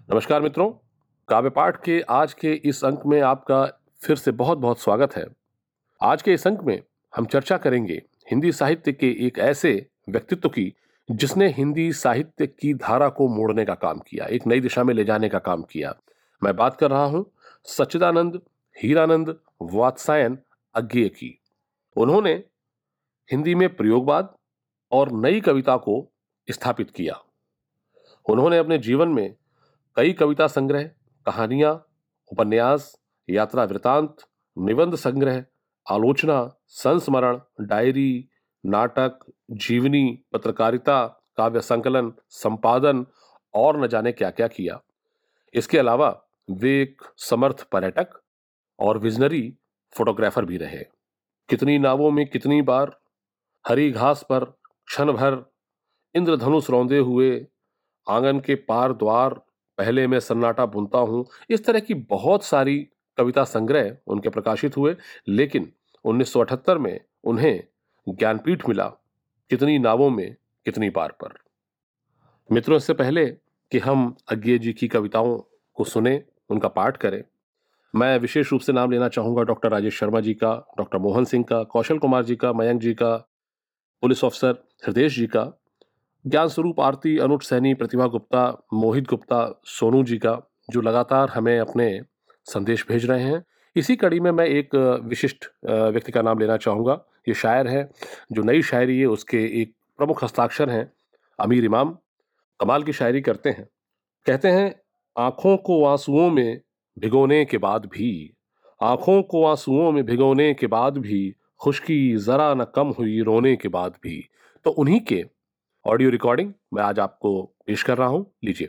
नमस्कार मित्रों, काव्य पाठ के आज के इस अंक में आपका फिर से बहुत बहुत स्वागत है। आज के इस अंक में हम चर्चा करेंगे हिंदी साहित्य के एक ऐसे व्यक्तित्व की जिसने हिंदी साहित्य की धारा को मोड़ने का काम किया, एक नई दिशा में ले जाने का काम किया। मैं बात कर रहा हूं सच्चिदानंद हीरानंद वात्स्यायन अज्ञेय की। उन्होंने हिंदी में प्रयोगवाद और नई कविता को स्थापित किया। उन्होंने अपने जीवन में कई कविता संग्रह, कहानियां, उपन्यास, यात्रा वृतांत, निबंध संग्रह, आलोचना, संस्मरण, डायरी, नाटक, जीवनी, पत्रकारिता, काव्य संकलन, संपादन और न जाने क्या क्या किया। इसके अलावा वे एक समर्थ पर्यटक और विजनरी फोटोग्राफर भी रहे। कितनी नावों में कितनी बार, हरी घास पर क्षण भर, इंद्रधनुष रौंदे हुए, आंगन के पार द्वार, पहले मैं सन्नाटा बुनता हूं, इस तरह की बहुत सारी कविता संग्रह उनके प्रकाशित हुए। लेकिन 1978 में उन्हें ज्ञानपीठ मिला, कितनी नावों में कितनी बार पर। मित्रों, इससे पहले कि हम अज्ञेय जी की कविताओं को सुने, उनका पाठ करें, मैं विशेष रूप से नाम लेना चाहूंगा डॉक्टर राजेश शर्मा जी का, डॉक्टर मोहन सिंह का, कौशल कुमार जी का, मयंक जी का, पुलिस ऑफिसर हृदय जी का, ज्ञान स्वरूप आरती, अनुज सैनी, प्रतिभा गुप्ता, मोहित गुप्ता, सोनू जी का, जो लगातार हमें अपने संदेश भेज रहे हैं। इसी कड़ी में मैं एक विशिष्ट व्यक्ति का नाम लेना चाहूँगा। ये शायर है, जो नई शायरी है उसके एक प्रमुख हस्ताक्षर हैं, अमीर इमाम। कमाल की शायरी करते हैं। कहते हैं, आंखों को आंसुओं में भिगोने के बाद भी, आंखों को आंसुओं में भिगोने के बाद भी, खुश्की जरा न कम हुई रोने के बाद भी। तो उन्हीं के ऑडियो रिकॉर्डिंग मैं आज आपको पेश कर रहा हूं, लीजिए।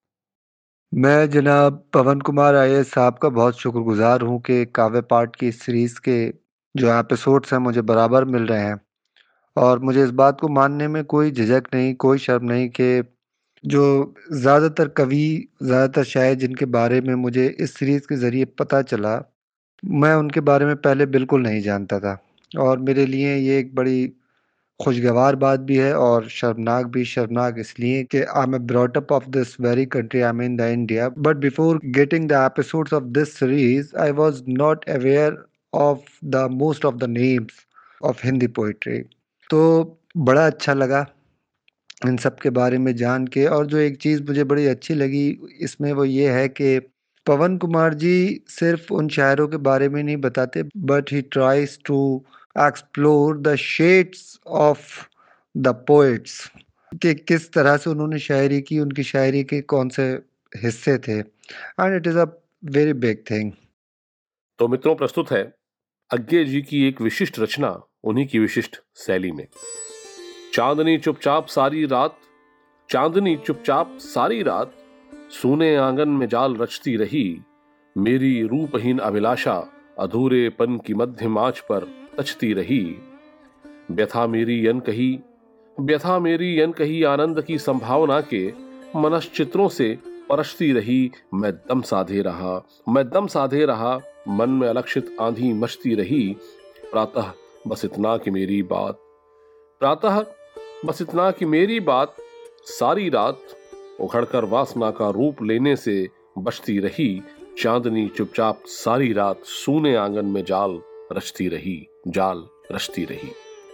मैं जनाब पवन कुमार आईएएस साहब का बहुत शुक्रगुजार हूं कि काव्य पाठ की इस सीरीज के जो एपिसोड्स हैं मुझे बराबर मिल रहे हैं, और मुझे इस बात को मानने में कोई झिझक नहीं, कोई शर्म नहीं कि जो ज़्यादातर कवि, ज़्यादातर शायर जिनके बारे में मुझे इस सीरीज के ज़रिए पता चला, मैं उनके बारे में पहले बिल्कुल नहीं जानता था। और मेरे लिए ये एक बड़ी खुशगवार बात भी है और शर्मनाक भी। शर्मनाक इसलिए कि I am brought up of this very country, I mean the India, but before getting the episodes of this series I was not aware of the most of the names of Hindi poetry. तो बड़ा अच्छा लगा इन सब के बारे में जान के। और जो एक चीज़ मुझे बड़ी अच्छी लगी इसमें वो ये है कि पवन कुमार जी सिर्फ उन शायरों के बारे में नहीं बताते, but he tries to explore the shades of the poets, कि किस तरह से उन्होंने शायरी की, उनकी शायरी के कौन से हिस्से थे, and it is a very big thing. तो मित्रों, प्रस्तुत है अज्ञेय जी की एक विशिष्ट रचना, उन्हीं की विशिष्ट शैली में। चांदनी चुपचाप सारी रात, चांदनी चुपचाप सारी रात, सूने आंगन में जाल रचती रही, मेरी रूपहीन अभिलाषा अधूरेपन की मध्यम आंच पर तचती रही। व्यथा मेरी अनकही, व्यथा मेरी अनकही आनंद की संभावना के मनश्चित्रों से परछती रही। मैं दम साधे रहा, मैं दम साधे रहा, मन में अलक्षित आंधी मचती रही। प्रातः बस इतना कि मेरी बात, प्रातः बस इतना कि मेरी बात, सारी रात उखड़कर वासना का रूप लेने से बचती रही। चांदनी चुपचाप सारी रात, सूने आंगन में जाल रचती रही, जाल रचती रही।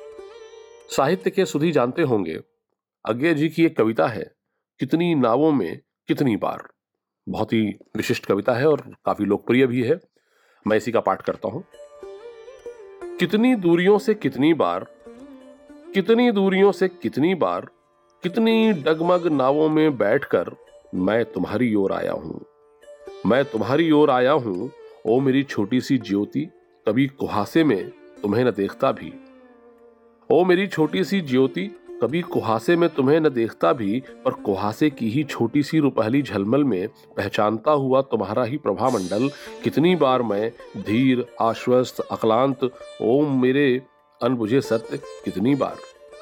साहित्य के सुधी जानते होंगे, अज्ञेय जी की एक कविता है, कितनी नावों में कितनी बार। बहुत ही विशिष्ट कविता है और काफी लोकप्रिय भी है। मैं इसी का पाठ करता हूं। कितनी दूरियों से कितनी बार, कितनी दूरियों से कितनी बार, कितनी डगमग नावों में बैठकर मैं तुम्हारी ओर आया हूं, मैं तुम्हारी ओर आया हूं। ओ मेरी छोटी सी ज्योति, कभी कुहासे में तुम्हें न देखता भी। ओ मेरी छोटी सी ज्योति, कभी कुहासे में तुम्हें न देखता भी, पर कुहासे की ही छोटी सी रुपहली झलमल में पहचानता हुआ तुम्हारा ही प्रभामंडल। कितनी बार मैं धीर, आश्वस्त, अक्लांत, ओम मेरे अनबुझे सत्य, कितनी बार।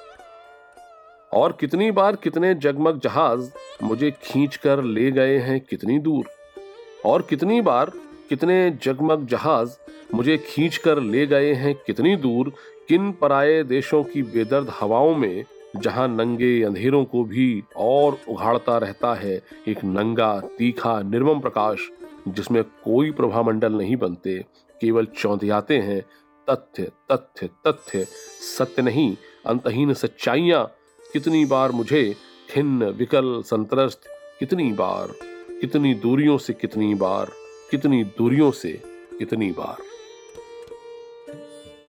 और कितनी बार कितने जगमग जहाज मुझे खींच कर ले गए हैं कितनी दूर। और कितनी बार कितने जगमग जहाज मुझे खींच कर ले गए हैं कितनी दूर। किन पराये देशों की बेदर्द हवाओं में जहां नंगे अंधेरों को भी और उघाड़ता रहता है एक नंगा तीखा निर्मम प्रकाश, जिसमें कोई प्रभामंडल नहीं बनते, केवल चौंधियाते हैं तथ्य तथ्य तथ्य, सत्य नहीं अंतहीन सच्चाइयां। कितनी बार मुझे खिन्न विकल संत्रस्त, कितनी बार, कितनी दूरियों से कितनी बार, कितनी दूरियों से कितनी बार।